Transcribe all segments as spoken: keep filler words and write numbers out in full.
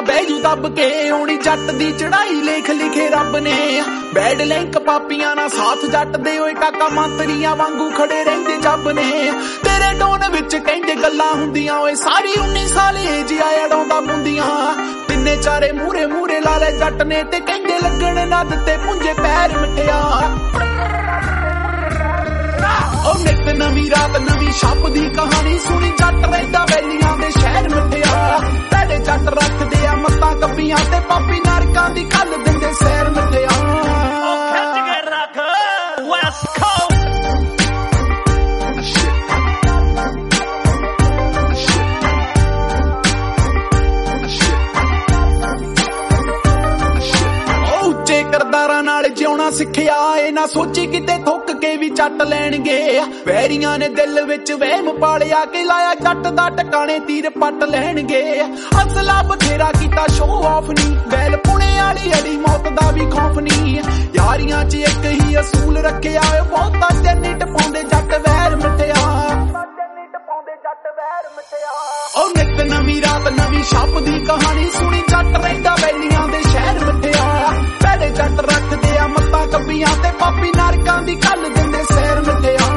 ਬੈਜੂ ਦੱਬ ਕੇ ਆਉਣੀ ਜੱਟ ਦੀ ਚੜਾਈ ਲੇਖ ਲਿਖੇ ਰੱਬ ਨੇ ਬੈਡ ਲਿੰਕ ਪਾਪੀਆਂ ਨਾਲ ਸਾਥ ਜੱਟ ਦੇ ਓਏ ਕਾਕਾ ਮੰਤਰੀਆਂ ਵਾਂਗੂ ਖੜੇ ਰਹਿੰਦੇ ਜੱਬ ਨੇ ਤੇਰੇ ਟੋਨ ਵਿੱਚ ਕਹਿੰਦੇ ਗੱਲਾਂ ਹੁੰਦੀਆਂ ਓਏ ਸਾਰੀ ਉੱਨੀ ਸਾਲ ਏਜ ਆ ਅੜਾਉਂਦਾ ਮੁੰਦੀਆਂ ਤਿੰਨੇ ਚਾਰੇ ਮੂਰੇ ਮੂਰੇ ਲਾ ਲੈ ਜੱਟ ਨੇ ਤੇ ਕਹਿੰਦੇ ਲੱਗਣ ਨਾ ਦਿੱਤੇ ਪੁੰਜੇ ਪੈਰ ਮਿੱਠਿਆ ਉਹ ਨਿੱਤ ਨਵੀਂ ਰਾਤ ਨਵੀਂ ਛੱਪ ਦੀ ਕਹਾਣੀ ਸੁਣੀ ਜੱਟ ਰਹਿੰਦਾ ਵੈਲੀਆਂ ਦੇ ਸ਼ਹਿਰ ਮਿੱਠਿਆ ਤੁਹਾਡੇ ਜੱਟ ਰੱਖਦੇ ਆ ਮੱਤਾਂ ਕੱਪੀਆਂ ਤੇ ਪਾਪੀ ਨਰਕਾਂ ਦੀ ਕੱਲ ਦਿੰਦੇ ਸੈਰ ਮਿੱਠਿਆ ਉਹ ਖਿੱਚ ਕੇ ਰੱਖ ਵੈਸਟ ਕੋਸਟ ਕਰਦਾਰਾਂ ਨਾਲ ਜਿਉਣਾ ਸਿੱਖਿਆ ਏ ਨਾ ਸੋਚੀ ਕਿਤੇ ਥੁੱਕ ਕੇ ਵੀ ਚੱਟ ਲੈਣਗੇ ਵੈਰੀਆਂ ਨੇ ਦਿਲ ਵਿੱਚ ਵਹਿਮ ਪਾਲਿਆ ਕਿ ਲਾਇਆ ਜੱਟ ਦਾ ਟਿਕਾਣੇ ਤੀਰ ਪੱਟ ਲੈਣਗੇ ਅਸਲਾ ਬਥੇਰਾ ਕੀਤਾ ਸ਼ੋ ਆਫ ਨਹੀਂ ਵੈਲ ਪੁਣੇ ਵਾਲੀ ਅੜੀ ਮੌਤ ਦਾ ਵੀ ਖੌਫ ਨਹੀਂ ਯਾਰੀਆਂ 'ਚ ਇੱਕ ਹੀ ਅਸੂਲ ਰੱਖਿਆ ਏ ਬਹੁਤਾ ਚੰਨੀ ਟਪਾਉਂਦੇ ਜੱਟ ਵੈਰ ਮਿੱਠਿਆ ਉਹ ਨਿੱਤ ਨਵੀਂ ਰਾਤ ਨਵੀਂ ਛੱਪ ਦੀ ਕਹਾਣੀ ਸੁਣੀ ਜੱਟ ਰਹਿੰਦਾ ਵੈਲੀਆਂ ਦੇ ਸ਼ਹਿਰ ਮਿੱਠਿਆ ਪਹਿਲੇ ਜੱਟ ਰੱਖਦੇ ਆ ਮੱਤਾਂ ਕੱਪੀਆਂ ਤੇ ਪਾਪੀ ਨਰਕਾਂ ਦੀ ਕੱਲ ਦਿੰਦੇ ਸੈਰ ਮਿੱਠਿਆ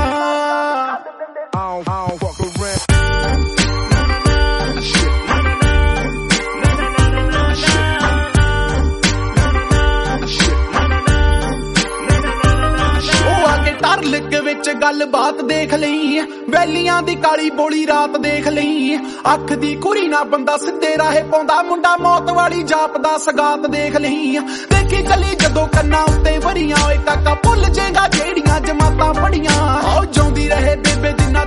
ਲਿਕ ਵਿੱਚ ਗੱਲ ਬਾਤ ਦੇਖ ਲਈ ਵੈਲੀਆਂ ਦੀ ਕਾਲੀ ਬੋਲੀ ਰਾਤ ਦੇਖ ਲਈ ਅੱਖ ਦੀ ਕੁਰੀ ਨਾ ਬੰਦਾ ਸਿੱਧੇ ਰਾਹੇ ਪਾਉਂਦਾ ਮੁੰਡਾ ਮੌਤ ਵਾਲੀ ਜਾਪ ਦਾ ਸਗਾਤ ਦੇਖ ਲਈ ਦੇਖੀ ਚੱਲੀ ਜਦੋਂ ਕੰਨਾਂ ਉੱਤੇ ਵਰੀਆਂ ਓਏ ਕਾਕਾ ਭੁੱਲ ਜੇਗਾ ਜਿਹੜੀਆਂ ਜਮਾਤਾਂ ਪੜੀਆਂ ਉਹ ਜਿਉਂਦੀ ਰਹੇ ਬੇਬੇ ਜਿੰਨਾ